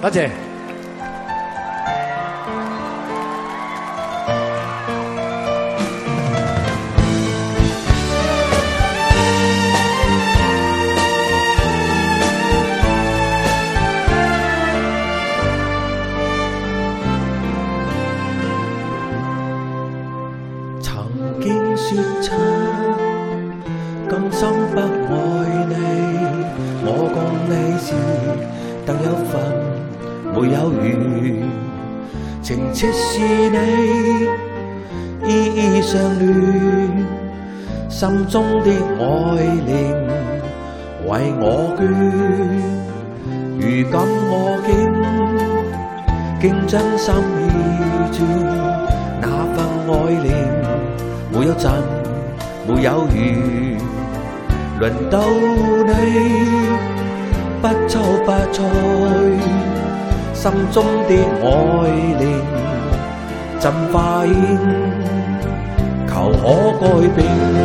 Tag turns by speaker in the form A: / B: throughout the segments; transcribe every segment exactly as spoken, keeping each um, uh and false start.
A: 多謝。
B: 曾經說出今生不愛你，我共你是特有份沒有緣，情切是你依依相戀，心中的愛戀為我捐，如今我竟竟將心意轉，那份愛戀沒有真沒有緣，輪到你不瞅不睬，心中的愛戀怎發現，求可改變。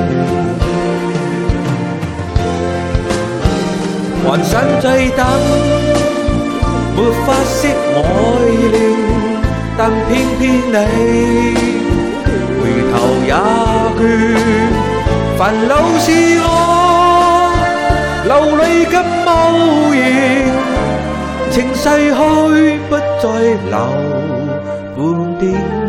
B: 還想再等，沒法釋愛戀，但偏偏你回頭也倦，煩惱是我流淚跟無言，情逝去不再留半點。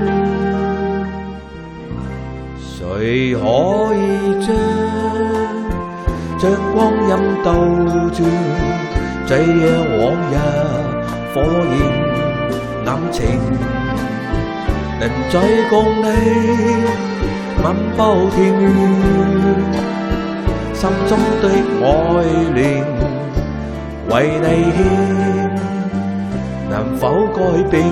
B: 誰可以將將光陰倒轉，這樣往日火焰感情，能再共你吻抱田園，心中的愛戀為你獻，能否改變？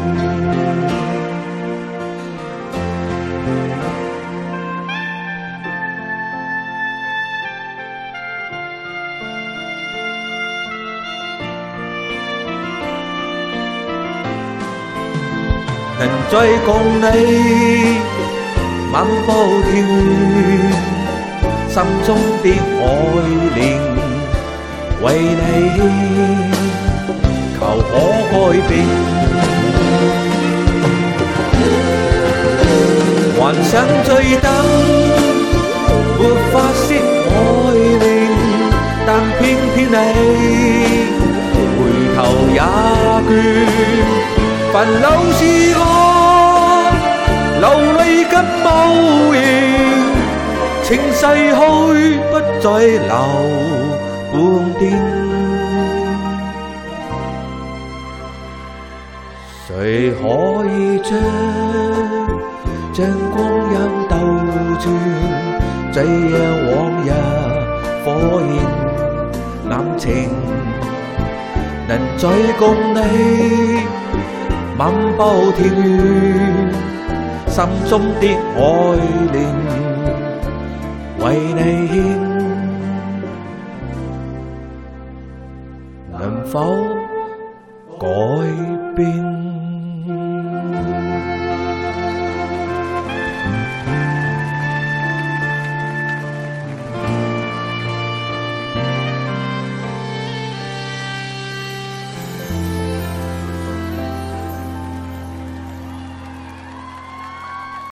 B: 能再共你吻抱田園，心中的愛戀為你獻，求可改變。還想再等，沒法釋愛戀，但偏偏你回頭也倦。煩惱是我流淚跟無言，情逝去不再留半點。誰可以將將光陰倒轉，這樣往日火焰感情，能再共你吻抱田園，心中的愛戀為你獻，能否改變？